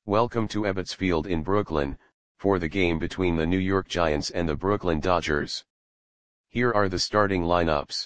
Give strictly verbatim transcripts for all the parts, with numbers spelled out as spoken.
Welcome to Ebbets Field in Brooklyn, for the game between the New York Giants and the Brooklyn Dodgers. Here are the starting lineups.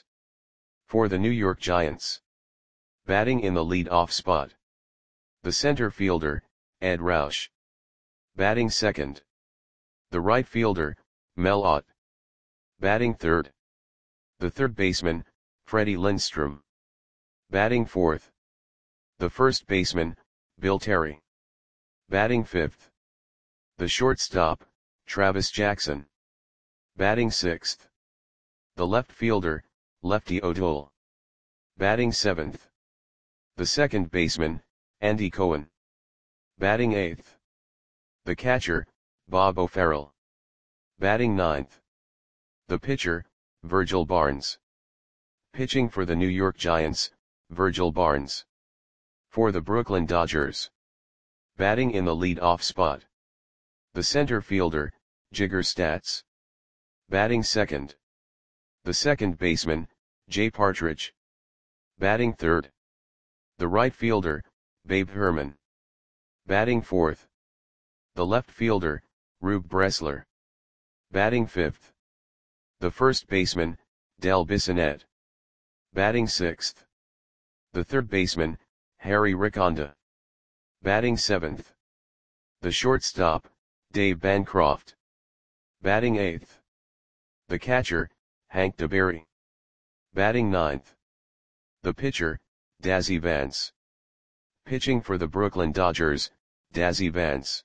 For the New York Giants. Batting in the lead-off spot. The center fielder, Ed Roush. Batting second. The right fielder, Mel Ott. Batting third. The third baseman, Freddie Lindstrom. Batting fourth. The first baseman, Bill Terry. Batting fifth. The shortstop, Travis Jackson. Batting sixth. The left fielder, Lefty O'Toole. Batting seventh. The second baseman, Andy Cohen. Batting eighth. The catcher, Bob O'Farrell. Batting ninth. The pitcher, Virgil Barnes. Pitching for the New York Giants, Virgil Barnes. For the Brooklyn Dodgers. Batting in the lead-off spot. The center fielder, Jigger Statz. Batting second. The second baseman, Jay Partridge. Batting third. The right fielder, Babe Herman. Batting fourth. The left fielder, Rube Bressler. Batting fifth. The first baseman, Del Bissonette. Batting sixth. The third baseman, Harry Riconda. Batting seventh. The shortstop, Dave Bancroft. Batting eighth. The catcher, Hank DeBerry. Batting ninth. The pitcher, Dazzy Vance. Pitching for the Brooklyn Dodgers, Dazzy Vance.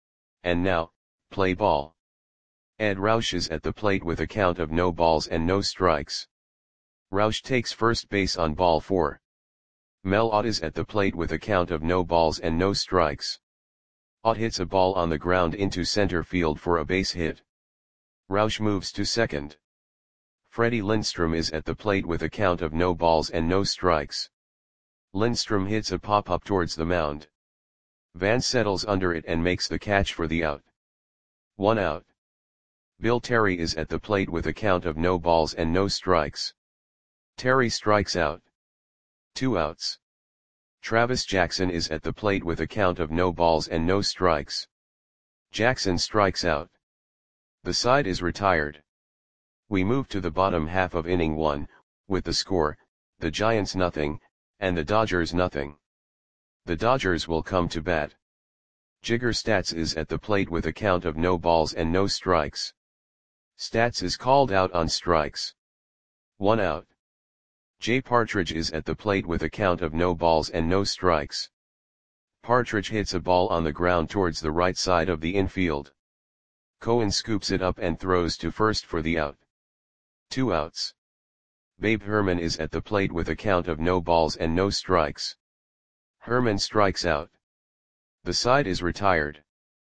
And now, play ball. Ed Roush is at the plate with a count of no balls and no strikes. Roush takes first base on ball four. Mel Ott is at the plate with a count of no balls and no strikes. Ott hits a ball on the ground into center field for a base hit. Roush moves to second. Freddie Lindstrom is at the plate with a count of no balls and no strikes. Lindstrom hits a pop-up towards the mound. Vance settles under it and makes the catch for the out. One out. Bill Terry is at the plate with a count of no balls and no strikes. Terry strikes out. Two outs. Travis Jackson is at the plate with a count of no balls and no strikes. Jackson strikes out. The side is retired. We move to the bottom half of inning one, with the score, the Giants nothing, and the Dodgers nothing. The Dodgers will come to bat. Jigger Statz is at the plate with a count of no balls and no strikes. Statz is called out on strikes. One out. Jay Partridge is at the plate with a count of no balls and no strikes. Partridge hits a ball on the ground towards the right side of the infield. Cohen scoops it up and throws to first for the out. Two outs. Babe Herman is at the plate with a count of no balls and no strikes. Herman strikes out. The side is retired.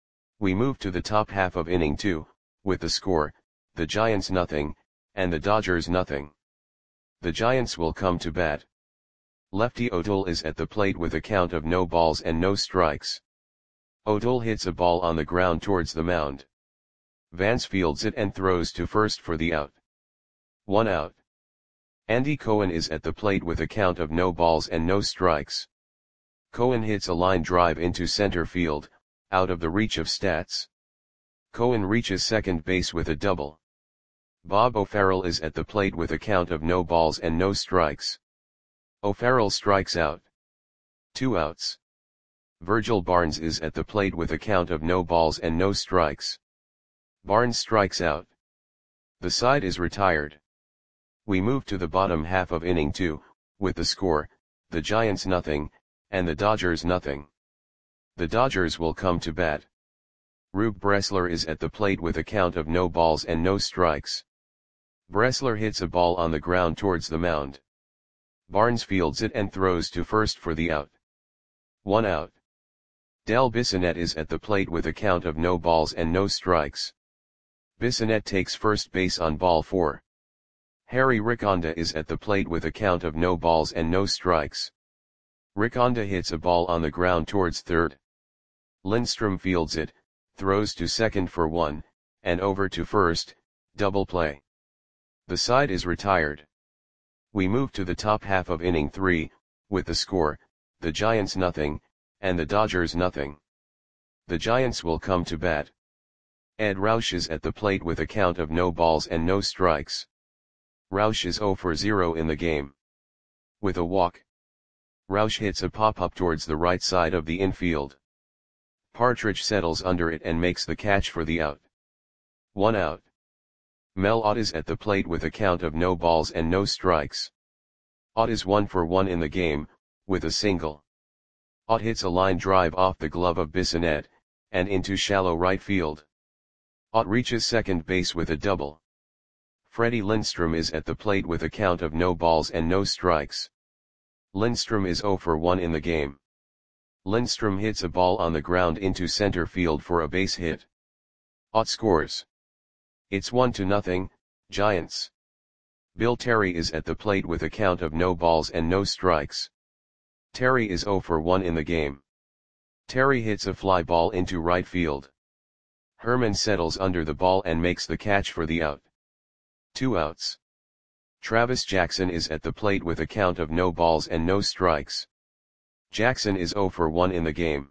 We move to the top half of inning two, with the score, the Giants nothing, and the Dodgers nothing. The Giants will come to bat. Lefty O'Toole is at the plate with a count of no balls and no strikes. O'Toole hits a ball on the ground towards the mound. Vance fields it and throws to first for the out. One out. Andy Cohen is at the plate with a count of no balls and no strikes. Cohen hits a line drive into center field, out of the reach of Statz. Cohen reaches second base with a double. Bob O'Farrell is at the plate with a count of no balls and no strikes. O'Farrell strikes out. Two outs. Virgil Barnes is at the plate with a count of no balls and no strikes. Barnes strikes out. The side is retired. We move to the bottom half of inning two, with the score, the Giants nothing, and the Dodgers nothing. The Dodgers will come to bat. Rube Bressler is at the plate with a count of no balls and no strikes. Bressler hits a ball on the ground towards the mound. Barnes fields it and throws to first for the out. One out. Del Bissonette is at the plate with a count of no balls and no strikes. Bissonette takes first base on ball four. Harry Riconda is at the plate with a count of no balls and no strikes. Riconda hits a ball on the ground towards third. Lindstrom fields it, throws to second for one, and over to first, double play. The side is retired. We move to the top half of inning three, with the score, the Giants nothing, and the Dodgers nothing. The Giants will come to bat. Ed Roush is at the plate with a count of no balls and no strikes. Roush is zero for zero in the game. With a walk, Roush hits a pop-up towards the right side of the infield. Partridge settles under it and makes the catch for the out. One out. Mel Ott is at the plate with a count of no balls and no strikes. Ott is one for one in the game, with a single. Ott hits a line drive off the glove of Bissonette, and into shallow right field. Ott reaches second base with a double. Freddie Lindstrom is at the plate with a count of no balls and no strikes. Lindstrom is zero for one in the game. Lindstrom hits a ball on the ground into center field for a base hit. Ott scores. It's one to nothing, Giants. Bill Terry is at the plate with a count of no balls and no strikes. Terry is zero for one in the game. Terry hits a fly ball into right field. Herman settles under the ball and makes the catch for the out. Two outs. Travis Jackson is at the plate with a count of no balls and no strikes. Jackson is zero for one in the game.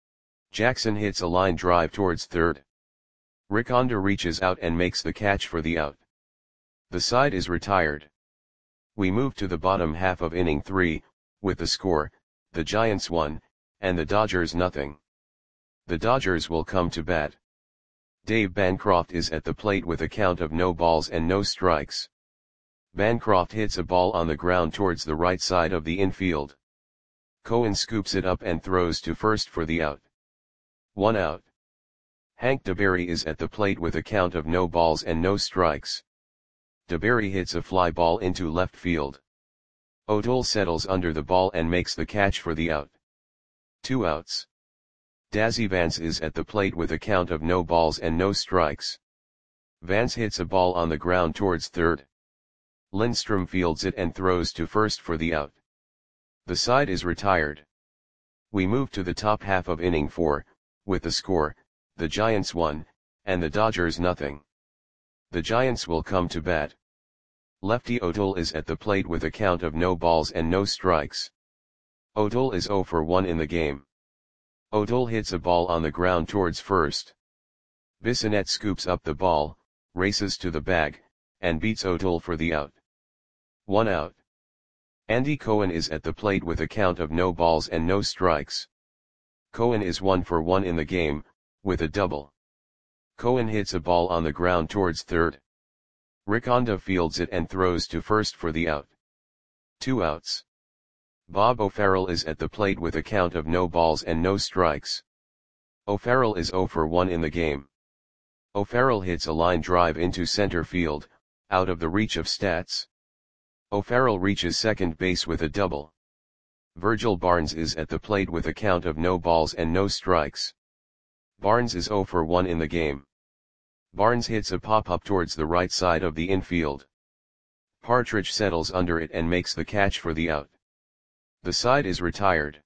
Jackson hits a line drive towards third. Rick Honda reaches out and makes the catch for the out. The side is retired. We move to the bottom half of inning three, with the score, the Giants one, and the Dodgers nothing. The Dodgers will come to bat. Dave Bancroft is at the plate with a count of no balls and no strikes. Bancroft hits a ball on the ground towards the right side of the infield. Cohen scoops it up and throws to first for the out. One out. Hank DeBerry is at the plate with a count of no balls and no strikes. DeBerry hits a fly ball into left field. O'Toole settles under the ball and makes the catch for the out. Two outs. Dazzy Vance is at the plate with a count of no balls and no strikes. Vance hits a ball on the ground towards third. Lindstrom fields it and throws to first for the out. The side is retired. We move to the top half of inning four, with the score, the Giants one, and the Dodgers nothing. The Giants will come to bat. Lefty O'Toole is at the plate with a count of no balls and no strikes. O'Toole is zero for one in the game. O'Toole hits a ball on the ground towards first. Bissonette scoops up the ball, races to the bag, and beats O'Toole for the out. One out. Andy Cohen is at the plate with a count of no balls and no strikes. Cohen is one for one in the game, with a double. Cohen hits a ball on the ground towards third. Rick Honda fields it and throws to first for the out. Two outs. Bob O'Farrell is at the plate with a count of no balls and no strikes. O'Farrell is zero for one in the game. O'Farrell hits a line drive into center field, out of the reach of Stats. O'Farrell reaches second base with a double. Virgil Barnes is at the plate with a count of no balls and no strikes. Barnes is zero for one in the game. Barnes hits a pop-up towards the right side of the infield. Partridge settles under it and makes the catch for the out. The side is retired.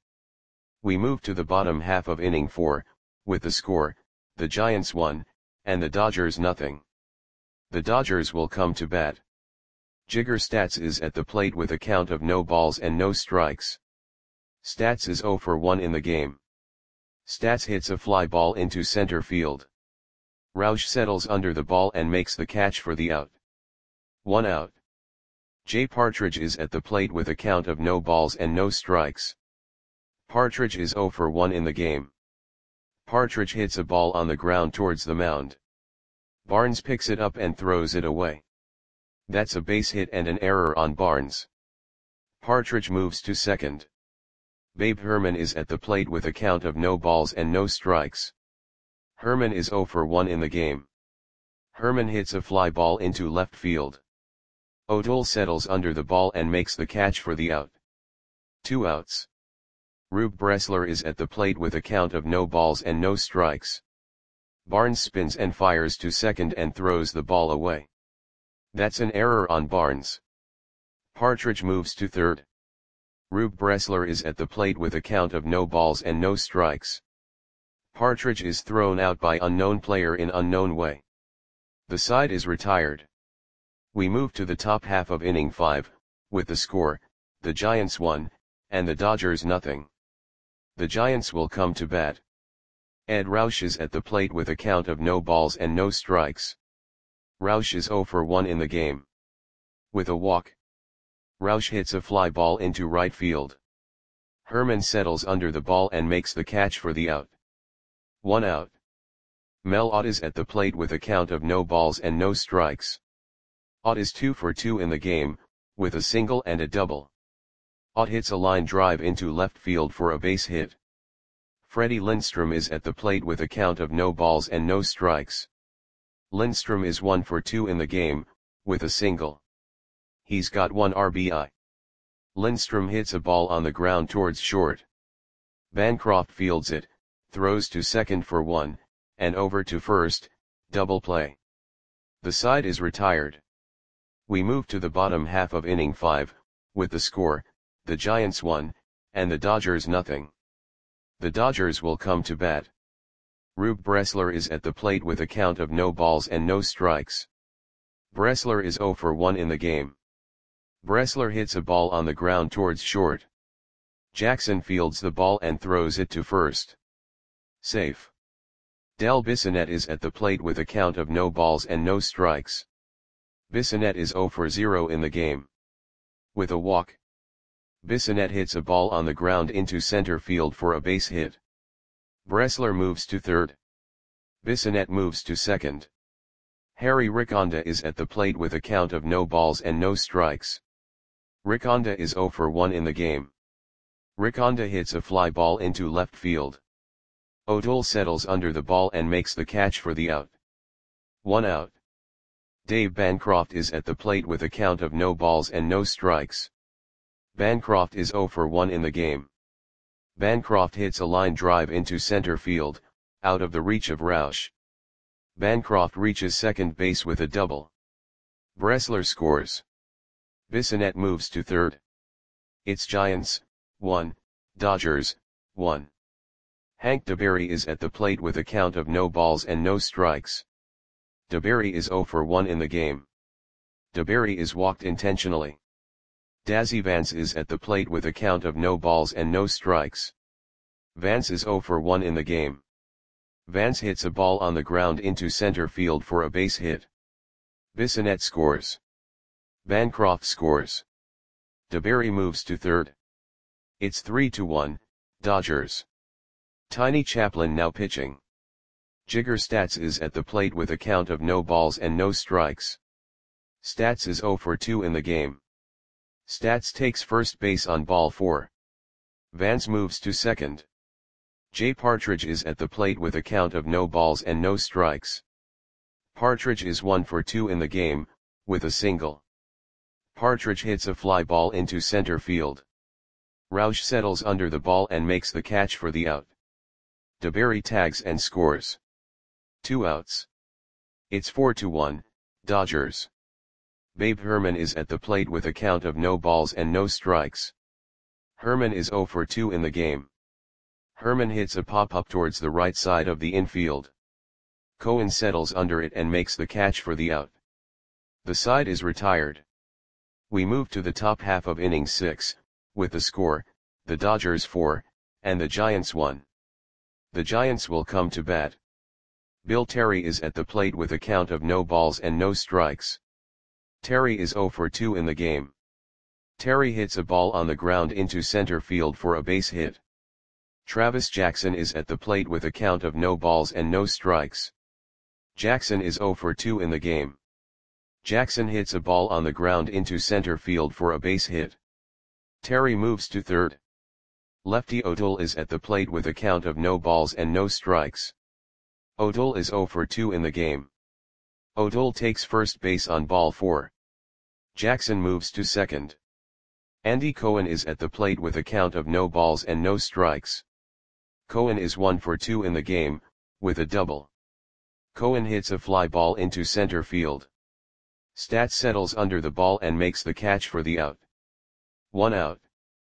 We move to the bottom half of inning four, with the score, the Giants one, and the Dodgers nothing. The Dodgers will come to bat. Jigger Stats is at the plate with a count of no balls and no strikes. Stats is zero for one in the game. Stats hits a fly ball into center field. Roush settles under the ball and makes the catch for the out. One out. Jay Partridge is at the plate with a count of no balls and no strikes. Partridge is zero for one in the game. Partridge hits a ball on the ground towards the mound. Barnes picks it up and throws it away. That's a base hit and an error on Barnes. Partridge moves to second. Babe Herman is at the plate with a count of no balls and no strikes. Herman is zero for one in the game. Herman hits a fly ball into left field. O'Toole settles under the ball and makes the catch for the out. Two outs. Rube Bressler is at the plate with a count of no balls and no strikes. Barnes spins and fires to second and throws the ball away. That's an error on Barnes. Partridge moves to third. Rube Bressler is at the plate with a count of no balls and no strikes. Partridge is thrown out by unknown player in unknown way. The side is retired. We move to the top half of inning five, with the score, the Giants one, and the Dodgers nothing. The Giants will come to bat. Ed Roush is at the plate with a count of no balls and no strikes. Roush is zero for one in the game. With a walk, Roush hits a fly ball into right field. Herman settles under the ball and makes the catch for the out. One out. Mel Ott is at the plate with a count of no balls and no strikes. Ott is two for two in the game, with a single and a double. Ott hits a line drive into left field for a base hit. Freddie Lindstrom is at the plate with a count of no balls and no strikes. Lindstrom is one for two in the game, with a single. He's got one R B I. Lindstrom hits a ball on the ground towards short. Bancroft fields it, throws to second for one, and over to first, double play. The side is retired. We move to the bottom half of inning five, with the score, the Giants one, and the Dodgers nothing. The Dodgers will come to bat. Rube Bressler is at the plate with a count of no balls and no strikes. Bressler is zero for one in the game. Bressler hits a ball on the ground towards short. Jackson fields the ball and throws it to first. Safe. Del Bissonette is at the plate with a count of no balls and no strikes. Bissonette is zero for zero in the game. With a walk, Bissonette hits a ball on the ground into center field for a base hit. Bressler moves to third. Bissonette moves to second. Harry Riconda is at the plate with a count of no balls and no strikes. Riconda is zero for one in the game. Riconda hits a fly ball into left field. O'Toole settles under the ball and makes the catch for the out. One out. Dave Bancroft is at the plate with a count of no balls and no strikes. Bancroft is zero for one in the game. Bancroft hits a line drive into center field, out of the reach of Roush. Bancroft reaches second base with a double. Bressler scores. Bissonette moves to third. It's Giants, one, Dodgers, one. Hank DeBerry is at the plate with a count of no balls and no strikes. DeBerry is zero for one in the game. DeBerry is walked intentionally. Dazzy Vance is at the plate with a count of no balls and no strikes. Vance is zero for one in the game. Vance hits a ball on the ground into center field for a base hit. Bissonette scores. Bancroft scores. DeBerry moves to third. It's three to one, Dodgers. Tiny Chaplin now pitching. Jigger Stats is at the plate with a count of no balls and no strikes. Stats is zero for two in the game. Stats takes first base on ball four. Vance moves to second. Jay Partridge is at the plate with a count of no balls and no strikes. Partridge is one for two in the game, with a single. Partridge hits a fly ball into center field. Roush settles under the ball and makes the catch for the out. DeBerry tags and scores. Two outs. It's four to one, Dodgers. Babe Herman is at the plate with a count of no balls and no strikes. Herman is zero for two in the game. Herman hits a pop-up towards the right side of the infield. Cohen settles under it and makes the catch for the out. The side is retired. We move to the top half of inning six, with the score, the Dodgers four, and the Giants one. The Giants will come to bat. Bill Terry is at the plate with a count of no balls and no strikes. Terry is zero for two in the game. Terry hits a ball on the ground into center field for a base hit. Travis Jackson is at the plate with a count of no balls and no strikes. Jackson is zero for two in the game. Jackson hits a ball on the ground into center field for a base hit. Terry moves to third. Lefty O'Toole is at the plate with a count of no balls and no strikes. O'Toole is zero for two in the game. O'Toole takes first base on ball four. Jackson moves to second. Andy Cohen is at the plate with a count of no balls and no strikes. Cohen is one for two in the game, with a double. Cohen hits a fly ball into center field. Stats settles under the ball and makes the catch for the out. One out.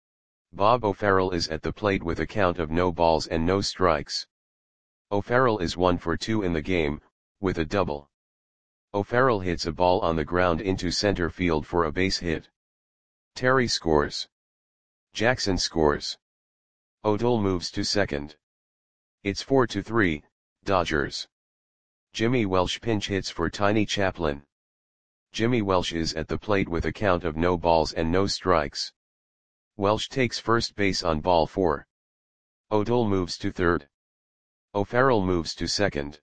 Bob O'Farrell is at the plate with a count of no balls and no strikes. O'Farrell is one for two in the game, with a double. O'Farrell hits a ball on the ground into center field for a base hit. Terry scores. Jackson scores. O'Toole moves to second. It's four to three, Dodgers. Jimmy Welsh pinch hits for Tiny Chaplin. Jimmy Welsh is at the plate with a count of no balls and no strikes. Welsh takes first base on ball four. O'Dole moves to third. O'Farrell moves to second.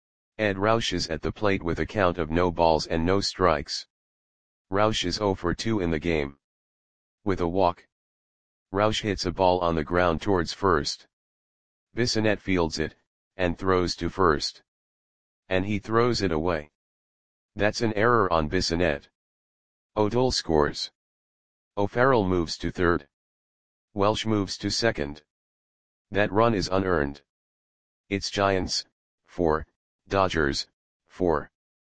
Ed Roush is at the plate with a count of no balls and no strikes. Roush is zero for two in the game. With a walk. Roush hits a ball on the ground towards first. Bissonette fields it, and throws to first. And he throws it away. That's an error on Bissonette. O'Dole scores. O'Farrell moves to third. Welsh moves to second. That run is unearned. It's Giants, four, Dodgers, four.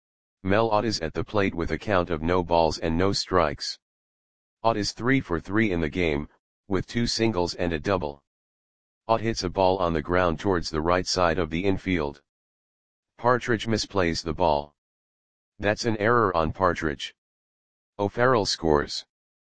Mel Ott is at the plate with a count of no balls and no strikes. Ott is three for three in the game, with two singles and a double. Ott hits a ball on the ground towards the right side of the infield. Partridge misplays the ball. That's an error on Partridge. O'Farrell scores.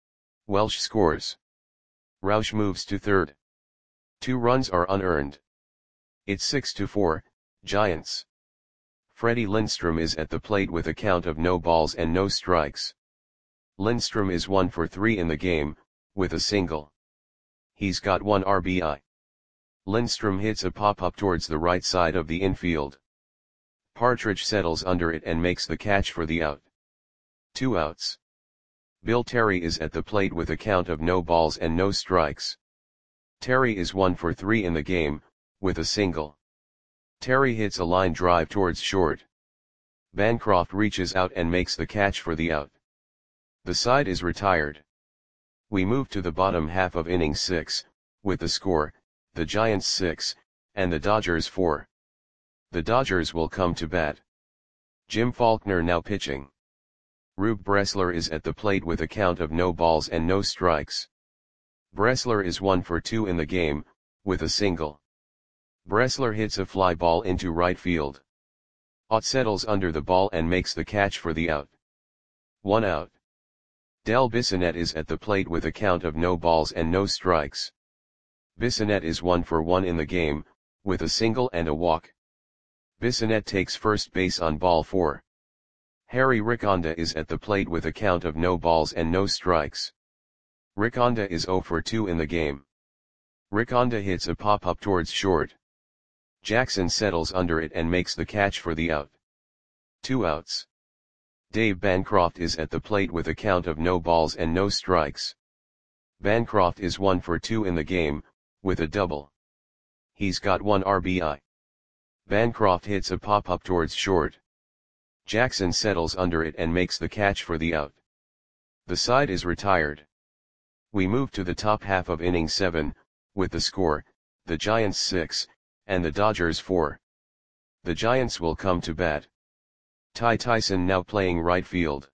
Welsh scores. Roush moves to third. Two runs are unearned. It's six to four, Giants. Freddie Lindstrom is at the plate with a count of no balls and no strikes. Lindstrom is one for three in the game, with a single. He's got one R B I. Lindstrom hits a pop-up towards the right side of the infield. Partridge settles under it and makes the catch for the out. Two outs. Bill Terry is at the plate with a count of no balls and no strikes. Terry is one for three in the game, with a single. Terry hits a line drive towards short. Bancroft reaches out and makes the catch for the out. The side is retired. We move to the bottom half of inning six, with the score, the Giants six, and the Dodgers four. The Dodgers will come to bat. Jim Faulkner now pitching. Rube Bressler is at the plate with a count of no balls and no strikes. Bressler is one for two in the game, with a single. Bressler hits a fly ball into right field. Ott settles under the ball and makes the catch for the out. One out. Del Bissonette is at the plate with a count of no balls and no strikes. Bissonette is one for one in the game, with a single and a walk. Bissonette takes first base on ball four. Harry Riconda is at the plate with a count of no balls and no strikes. Riconda is zero for two in the game. Riconda hits a pop-up towards short. Jackson settles under it and makes the catch for the out. Two outs. Dave Bancroft is at the plate with a count of no balls and no strikes. Bancroft is one for two in the game, with a double. He's got one R B I. Bancroft hits a pop-up towards short. Jackson settles under it and makes the catch for the out. The side is retired. We move to the top half of inning seven, with the score, the Giants six, and the Dodgers four. The Giants will come to bat. Ty Tyson now playing right field.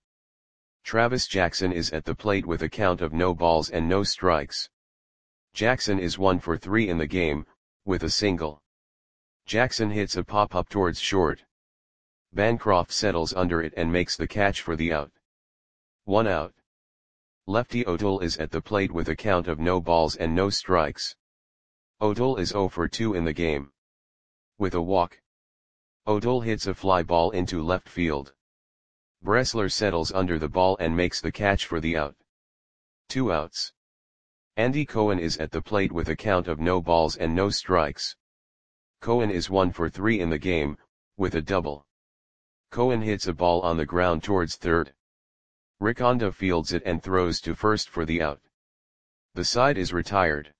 Travis Jackson is at the plate with a count of no balls and no strikes. Jackson is one for three in the game, with a single. Jackson hits a pop-up towards short. Bancroft settles under it and makes the catch for the out. One out. Lefty O'Dole is at the plate with a count of no balls and no strikes. O'Dole is zero for two in the game. With a walk. O'Dole hits a fly ball into left field. Bressler settles under the ball and makes the catch for the out. Two outs. Andy Cohen is at the plate with a count of no balls and no strikes. Cohen is one for three in the game, with a double. Cohen hits a ball on the ground towards third. Riconda fields it and throws to first for the out. The side is retired.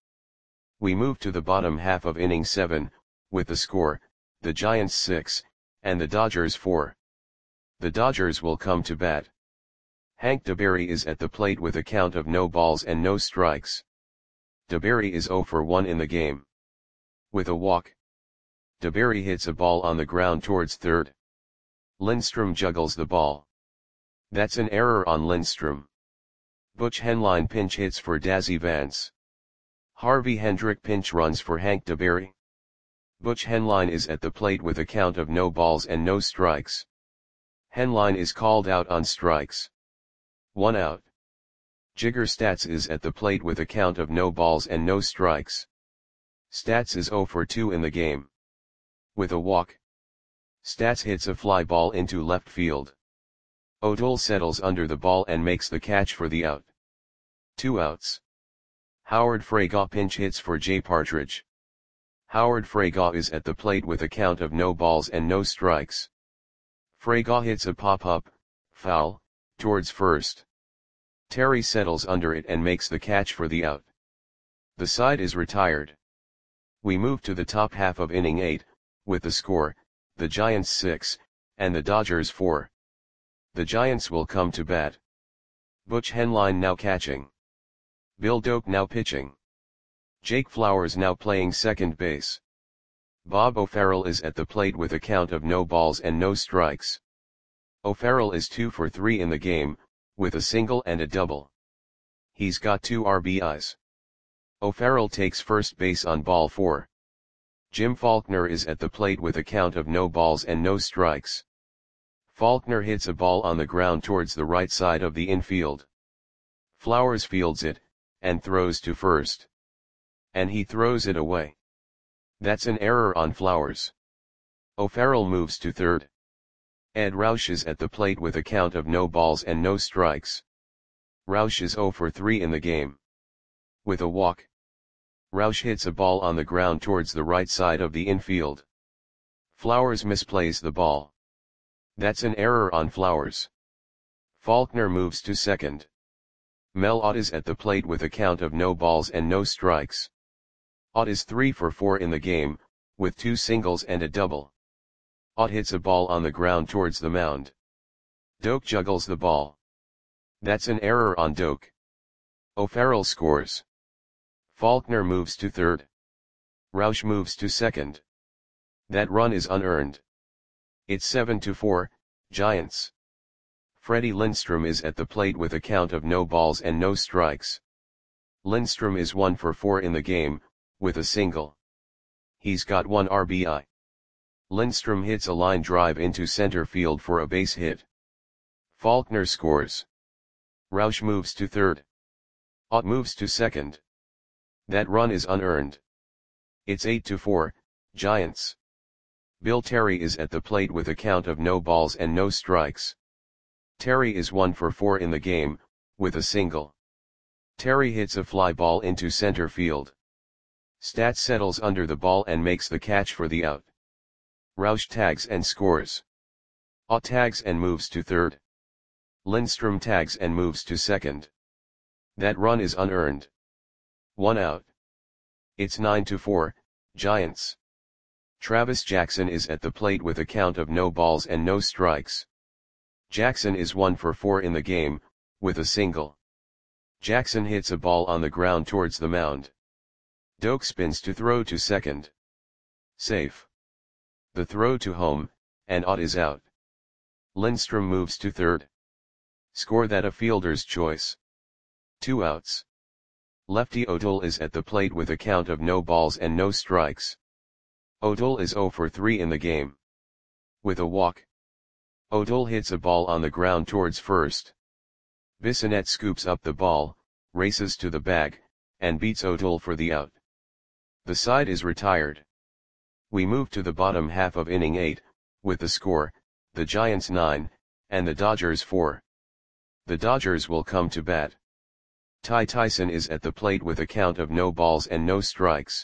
We move to the bottom half of inning seven, with the score, the Giants six, and the Dodgers four. The Dodgers will come to bat. Hank DeBerry is at the plate with a count of no balls and no strikes. DeBerry is zero for one in the game. With a walk. DeBerry hits a ball on the ground towards third. Lindstrom juggles the ball. That's an error on Lindstrom. Butch Henline pinch hits for Dazzy Vance. Harvey Hendrick pinch runs for Hank DeBerry. Butch Henline is at the plate with a count of no balls and no strikes. Henline is called out on strikes. One out. Jigger Stats is at the plate with a count of no balls and no strikes. Stats is zero for two in the game. with a walk. Stats hits a fly ball into left field. O'Toole settles under the ball and makes the catch for the out. Two outs. Howard Fraga pinch hits for Jay Partridge. Howard Fraga is at the plate with a count of no balls and no strikes. Fraga hits a pop-up, foul, towards first. Terry settles under it and makes the catch for the out. The side is retired. We move to the top half of inning eight, with the score, the Giants six, and the Dodgers four. The Giants will come to bat. Butch Henline now catching. Bill Doak now pitching. Jake Flowers now playing second base. Bob O'Farrell is at the plate with a count of no balls and no strikes. O'Farrell is two for three in the game, with a single and a double. He's got two R B Is. O'Farrell takes first base on ball four. Jim Faulkner is at the plate with a count of no balls and no strikes. Faulkner hits a ball on the ground towards the right side of the infield. Flowers fields it, and throws to first. And he throws it away. That's an error on Flowers. O'Farrell moves to third. Ed Roush is at the plate with a count of no balls and no strikes. Roush is zero for three in the game. With a walk. Roush hits a ball on the ground towards the right side of the infield. Flowers misplays the ball. That's an error on Flowers. Faulkner moves to second. Mel Ott is at the plate with a count of no balls and no strikes. Ott is three for four in the game, with two singles and a double. Ott hits a ball on the ground towards the mound. Doak juggles the ball. That's an error on Doak. O'Farrell scores. Faulkner moves to third. Roush moves to second. That run is unearned. It's seven to four, Giants. Freddie Lindstrom is at the plate with a count of no balls and no strikes. Lindstrom is one for four in the game, with a single. He's got one R B I. Lindstrom hits a line drive into center field for a base hit. Faulkner scores. Roush moves to third. Ott moves to second. That run is unearned. It's eight to four, Giants. Bill Terry is at the plate with a count of no balls and no strikes. Terry is one for four in the game, with a single. Terry hits a fly ball into center field. Stats settles under the ball and makes the catch for the out. Roush tags and scores. Ott tags and moves to third. Lindstrom tags and moves to second. That run is unearned. One out. It's nine to four, Giants. Travis Jackson is at the plate with a count of no balls and no strikes. Jackson is one for four in the game, with a single. Jackson hits a ball on the ground towards the mound. Doak spins to throw to second. Safe. The throw to home, and Ott is out. Lindstrom moves to third. Score that a fielder's choice. Two outs. Lefty O'Toole is at the plate with a count of no balls and no strikes. O'Toole is zero for three in the game. With a walk. O'Toole hits a ball on the ground towards first. Bissonette scoops up the ball, races to the bag, and beats O'Toole for the out. The side is retired. We move to the bottom half of inning eight, with the score, the Giants nine, and the Dodgers four. The Dodgers will come to bat. Ty Tyson is at the plate with a count of no balls and no strikes.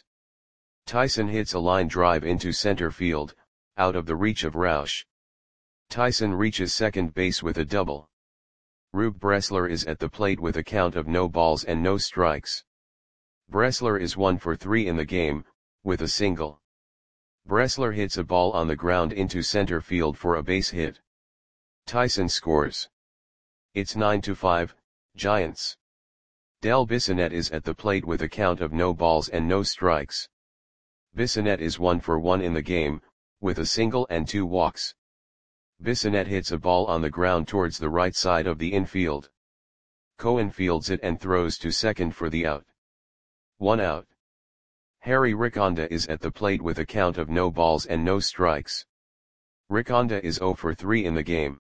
Tyson hits a line drive into center field, out of the reach of Roush. Tyson reaches second base with a double. Rube Bressler is at the plate with a count of no balls and no strikes. Bressler is one for three in the game, with a single. Bressler hits a ball on the ground into center field for a base hit. Tyson scores. It's nine to five, Giants. Del Bissonette is at the plate with a count of no balls and no strikes. Bissonette is one for one in the game, with a single and two walks. Bissonette hits a ball on the ground towards the right side of the infield. Cohen fields it and throws to second for the out. One out. Harry Riconda is at the plate with a count of no balls and no strikes. Riconda is zero for three in the game.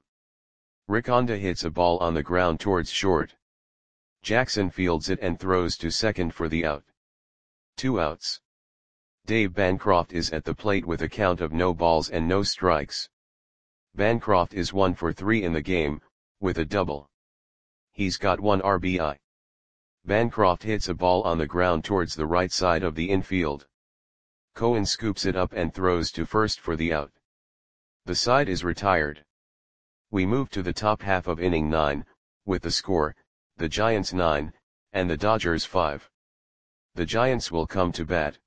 Riconda hits a ball on the ground towards short. Jackson fields it and throws to second for the out. Two outs. Dave Bancroft is at the plate with a count of no balls and no strikes. Bancroft is one for three in the game, with a double. He's got one R B I. Bancroft hits a ball on the ground towards the right side of the infield. Cohen scoops it up and throws to first for the out. The side is retired. We move to the top half of inning nine, with the score, the Giants nine, and the Dodgers five. The Giants will come to bat.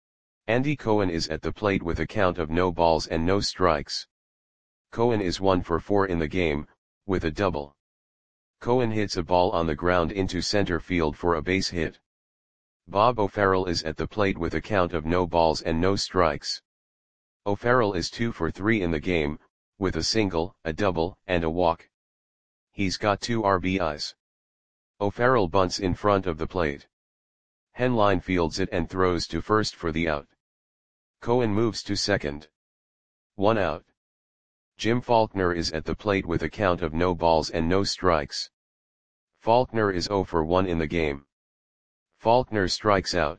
Andy Cohen is at the plate with a count of no balls and no strikes. Cohen is one for four in the game, with a double. Cohen hits a ball on the ground into center field for a base hit. Bob O'Farrell is at the plate with a count of no balls and no strikes. O'Farrell is two for three in the game, with a single, a double, and a walk. He's got two R B Is. O'Farrell bunts in front of the plate. Henline fields it and throws to first for the out. Cohen moves to second. One out. Jim Faulkner is at the plate with a count of no balls and no strikes. Faulkner is zero for one in the game. Faulkner strikes out.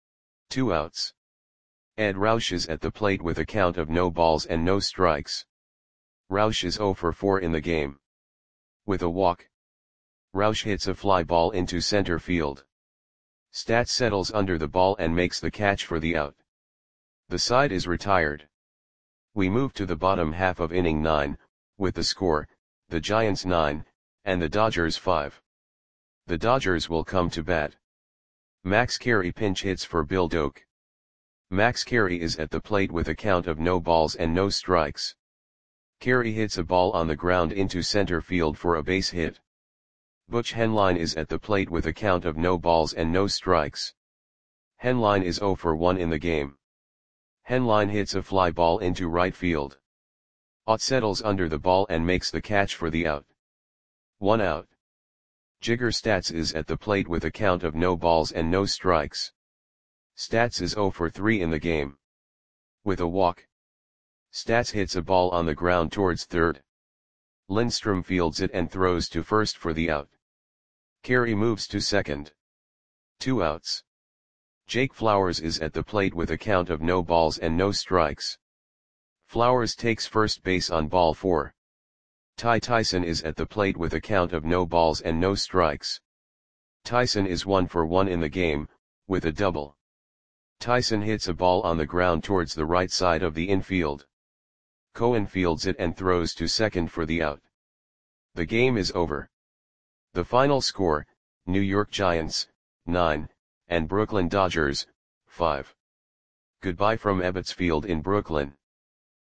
Two outs. Ed Roush is at the plate with a count of no balls and no strikes. Roush is zero for four in the game. With a walk. Roush hits a fly ball into center field. Stats settles under the ball and makes the catch for the out. The side is retired. We move to the bottom half of inning nine, with the score, the Giants nine, and the Dodgers five. The Dodgers will come to bat. Max Carey pinch hits for Bill Doak. Max Carey is at the plate with a count of no balls and no strikes. Carey hits a ball on the ground into center field for a base hit. Butch Henline is at the plate with a count of no balls and no strikes. Henline is zero for one in the game. Henline hits a fly ball into right field. Ott settles under the ball and makes the catch for the out. One out. Jigger Stats is at the plate with a count of no balls and no strikes. Stats is zero for three in the game. With a walk. Stats hits a ball on the ground towards third. Lindstrom fields it and throws to first for the out. Carey moves to second. Two outs. Jake Flowers is at the plate with a count of no balls and no strikes. Flowers takes first base on ball four. Ty Tyson is at the plate with a count of no balls and no strikes. Tyson is one for one in the game, with a double. Tyson hits a ball on the ground towards the right side of the infield. Cohen fields it and throws to second for the out. The game is over. The final score, New York Giants, nine, and Brooklyn Dodgers, five. Goodbye from Ebbets Field in Brooklyn.